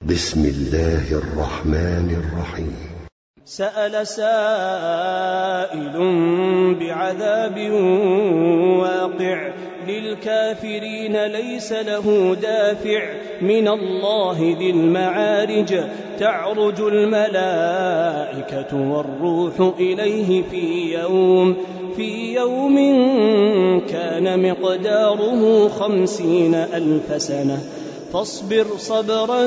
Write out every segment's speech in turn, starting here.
بسم الله الرحمن الرحيم. سأل سائل بعذاب واقع للكافرين ليس له دافع من الله ذي المعارج تعرج الملائكة والروح إليه في يوم كان مقداره 50,000 سنة فاصبر صبرا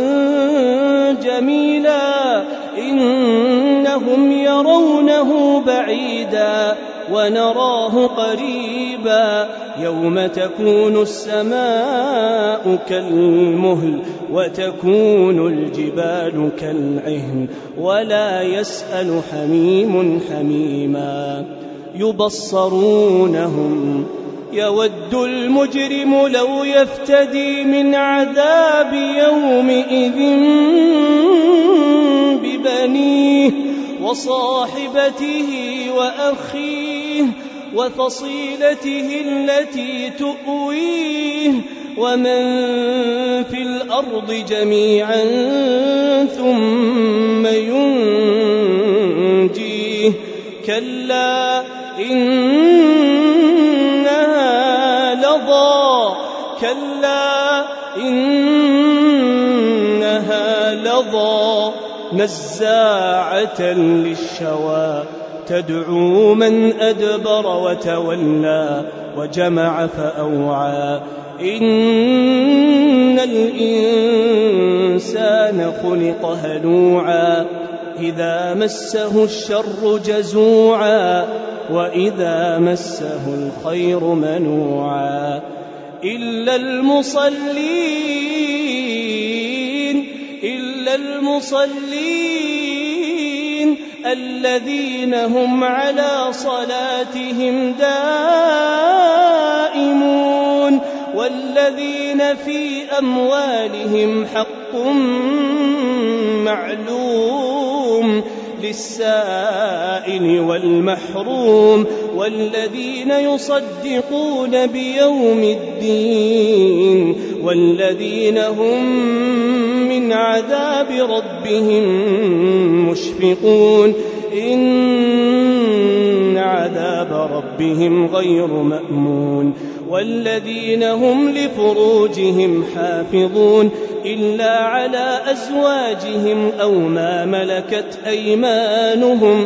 جميلا إنهم يرونه بعيدا ونراه قريبا يوم تكون السماء كالمهل وتكون الجبال كالعهن ولا يسأل حميم حميما يبصرونهم يود المجرم لو يفتدي من عذاب يومئذ ببنيه وصاحبته وأخيه وفصيلته التي تؤويه ومن في الأرض جميعا ثم ينجيه كلا إنها لظى نزاعة للشوى تدعو من أدبر وتولى وجمع فأوعى إن الإنسان خلق هلوعا إذا مسه الشر جزوعا وإذا مسه الخير منوعا إلا المصلين الذين هم على صلاتهم دائمون والذين في أموالهم حق معلوم للسائل والمحروم والذين يصدقون بيوم الدين والذين هم من عذاب ربهم مشفقون إن عذاب ربهم غير مأمون والذين هم لفروجهم حافظون إلا على أزواجهم أو ما ملكت أيمانهم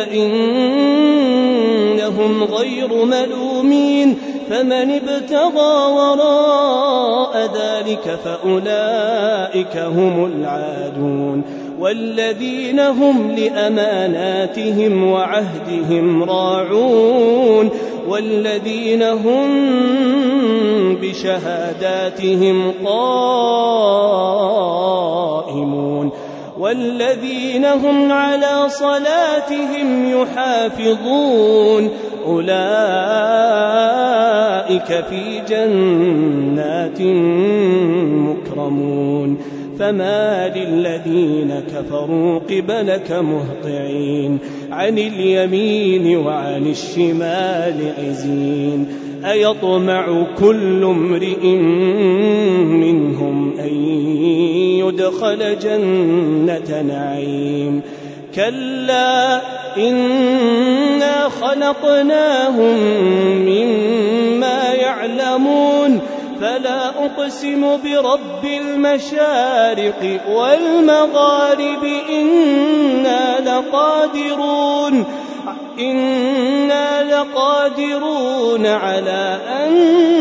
فإنهم غير ملومين فمن ابتغى وراء ذلك فأولئك هم العادون والذين هم لأماناتهم وعهدهم راعون والذين هم بشهاداتهم قائمون والذين هم على صلاتهم يحافظون أولئك في جنات مكرمون فما للذين كفروا قبلك مهطعين عن اليمين وعن الشمال عزين أيطمع كل امرئ منهم أن يدخل جنة نعيم كلا إنا خلقناهم مما يعلمون فلا أقسم برب المشارق والمغارب إنا لقادرون على أن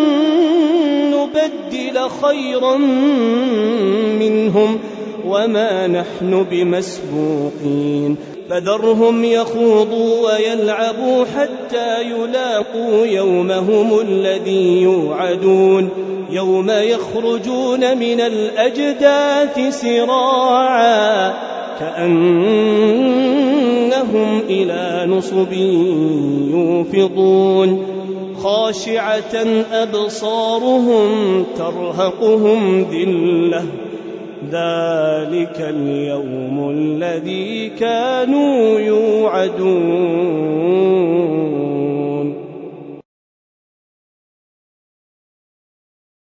نبدل خيرا منهم وما نحن بمسبوقين فذرهم يخوضوا ويلعبوا حتى يلاقوا يومهم الذي يوعدون يوم يخرجون من الأجداث سراعا كأنهم إلى نصب يوفضون خاشعة أبصارهم ترهقهم ذلة ذلك اليوم الذي كانوا يوعدون.